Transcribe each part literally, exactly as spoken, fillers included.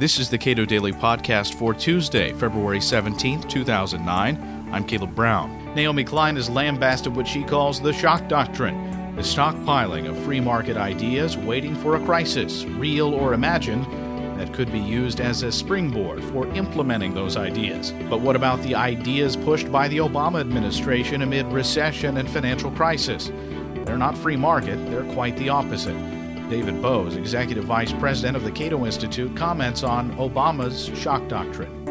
This is the Cato Daily Podcast for Tuesday, February seventeenth, two thousand nine. I'm Caleb Brown. Naomi Klein has lambasted what she calls the shock doctrine, the stockpiling of free market ideas waiting for a crisis, real or imagined, that could be used as a springboard for implementing those ideas. But what about the ideas pushed by the Obama administration amid recession and financial crisis? They're not free market, they're quite the opposite. David Bose, Executive Vice President of the Cato Institute, comments on Obama's shock doctrine.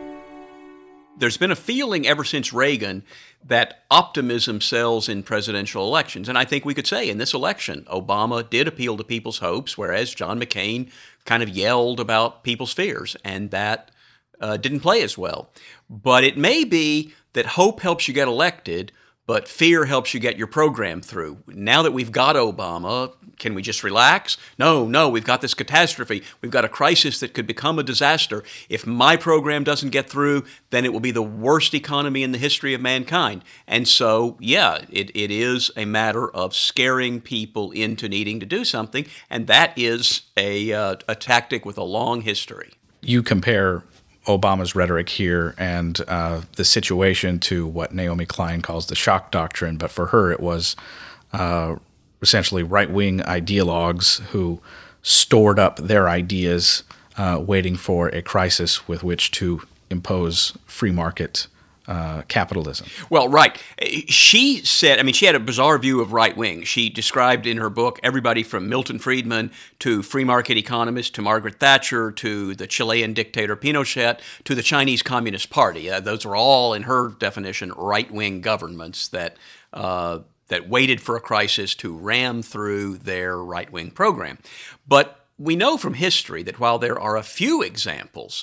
There's been a feeling ever since Reagan that optimism sells in presidential elections. And I think we could say in this election, Obama did appeal to people's hopes, whereas John McCain kind of yelled about people's fears, and that uh, didn't play as well. But it may be that hope helps you get elected, but fear helps you get your program through. Now that we've got Obama, can we just relax? No, no, we've got this catastrophe. We've got a crisis that could become a disaster. If my program doesn't get through, then it will be the worst economy in the history of mankind. And so, yeah, it, it is a matter of scaring people into needing to do something, and that is a, uh, a tactic with a long history. You compare Obama's rhetoric here and uh, the situation to what Naomi Klein calls the shock doctrine, but for her it was uh, essentially right-wing ideologues who stored up their ideas uh, waiting for a crisis with which to impose free market Uh, capitalism. Well, right. She said, I mean, she had a bizarre view of right wing. She described in her book everybody from Milton Friedman to free market economists to Margaret Thatcher to the Chilean dictator Pinochet to the Chinese Communist Party. Uh, those were all, in her definition, right wing governments that uh, that waited for a crisis to ram through their right wing program. But we know from history that while there are a few examples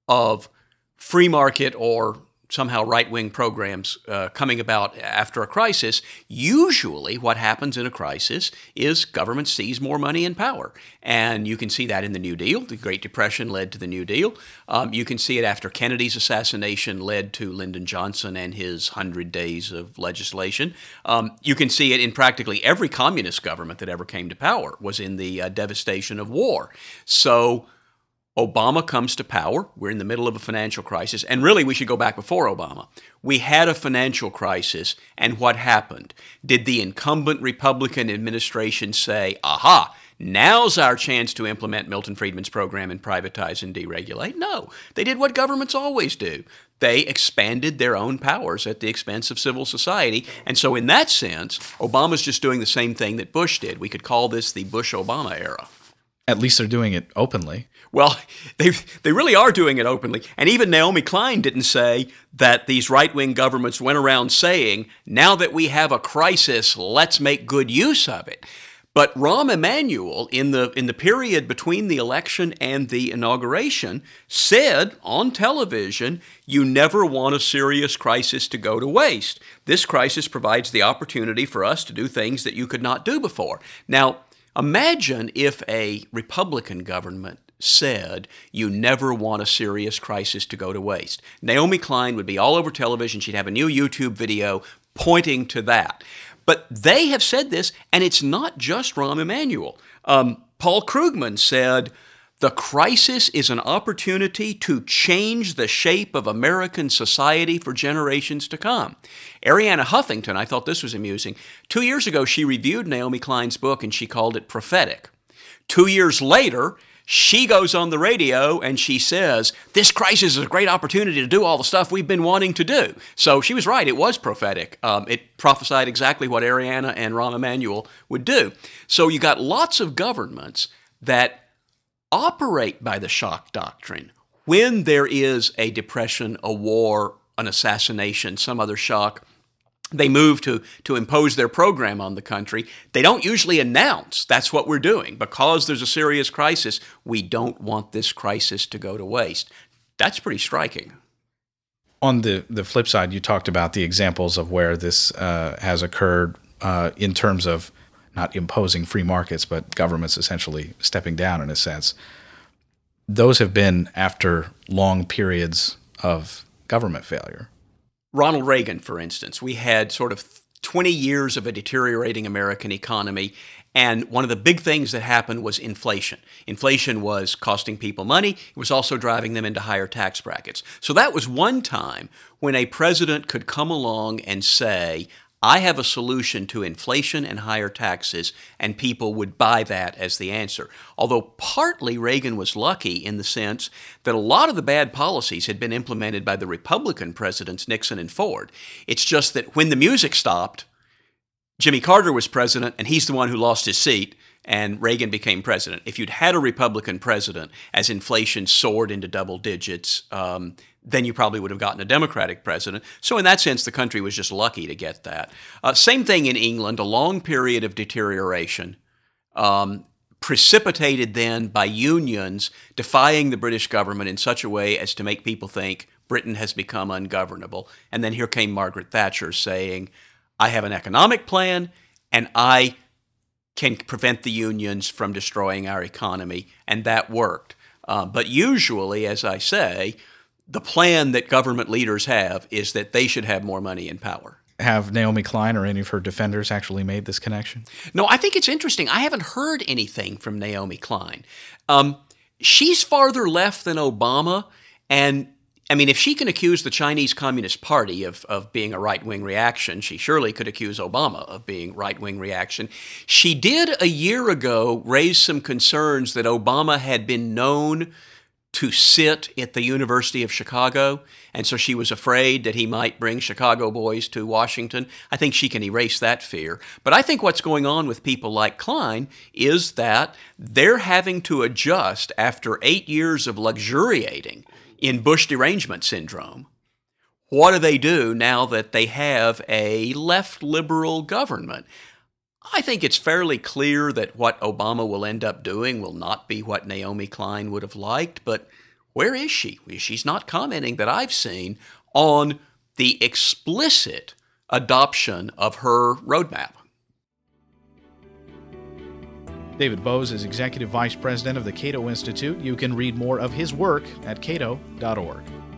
of free market or somehow right-wing programs uh, coming about after a crisis, usually what happens in a crisis is government sees more money and power. And you can see that in the New Deal. The Great Depression led to the New Deal. Um, you can see it after Kennedy's assassination led to Lyndon Johnson and his hundred days of legislation. Um, you can see it in practically every communist government that ever came to power was in the uh, devastation of war. So Obama comes to power. We're in the middle of a financial crisis. And really, we should go back before Obama. We had a financial crisis, and what happened? Did the incumbent Republican administration say, aha, now's our chance to implement Milton Friedman's program and privatize and deregulate? No. They did what governments always do. They expanded their own powers at the expense of civil society. And so in that sense, Obama's just doing the same thing that Bush did. We could call this the Bush-Obama era. At least they're doing it openly. Well, they they really are doing it openly. And even Naomi Klein didn't say that these right-wing governments went around saying, now that we have a crisis, let's make good use of it. But Rahm Emanuel, in the in the period between the election and the inauguration, said on television, you never want a serious crisis to go to waste. This crisis provides the opportunity for us to do things that you could not do before. Now, imagine if a Republican government said you never want a serious crisis to go to waste. Naomi Klein would be all over television. She'd have a new YouTube video pointing to that. But they have said this, and it's not just Rahm Emanuel. Um, Paul Krugman said, the crisis is an opportunity to change the shape of American society for generations to come. Arianna Huffington, I thought this was amusing. Two years ago, she reviewed Naomi Klein's book, and she called it prophetic. Two years later, she goes on the radio and she says, this crisis is a great opportunity to do all the stuff we've been wanting to do. So she was right. It was prophetic. Um, it prophesied exactly what Arianna and Rahm Emanuel would do. So you got lots of governments that operate by the shock doctrine. When there is a depression, a war, an assassination, some other shock, they move to, to impose their program on the country. They don't usually announce that's what we're doing. Because there's a serious crisis, we don't want this crisis to go to waste. That's pretty striking. On the, the flip side, you talked about the examples of where this uh, has occurred uh, in terms of not imposing free markets, but governments essentially stepping down in a sense. Those have been after long periods of government failure. Ronald Reagan, for instance, we had sort of twenty years of a deteriorating American economy, And one of the big things that happened was inflation. Inflation was costing people money. It was also driving them into higher tax brackets. So that was one time when a president could come along and say, I have a solution to inflation and higher taxes, and people would buy that as the answer. Although partly Reagan was lucky in the sense that a lot of the bad policies had been implemented by the Republican presidents, Nixon and Ford. It's just that when the music stopped, Jimmy Carter was president, and he's the one who lost his seat, and Reagan became president. If you'd had a Republican president as inflation soared into double digits, um, then you probably would have gotten a Democratic president. So in that sense, the country was just lucky to get that. Uh, same thing in England, a long period of deterioration, um, precipitated then by unions defying the British government in such a way as to make people think Britain has become ungovernable. And then here came Margaret Thatcher saying, I have an economic plan, and I can prevent the unions from destroying our economy, and that worked. Uh, but usually, as I say, the plan that government leaders have is that they should have more money and power. Have Naomi Klein or any of her defenders actually made this connection? No, I think it's interesting. I haven't heard anything from Naomi Klein. Um, she's farther left than Obama, and I mean, if she can accuse the Chinese Communist Party of, of being a right-wing reaction, she surely could accuse Obama of being right-wing reaction. She did a year ago raise some concerns that Obama had been known to sit at the University of Chicago, and so she was afraid that he might bring Chicago boys to Washington. I think she can erase that fear. But I think what's going on with people like Klein is that they're having to adjust after eight years of luxuriating in Bush derangement syndrome. What do they do now that they have a left liberal government? I think it's fairly clear that what Obama will end up doing will not be what Naomi Klein would have liked, but where is she? She's not commenting that I've seen on the explicit adoption of her roadmap. David Boaz is Executive Vice President of the Cato Institute. You can read more of his work at cato dot org.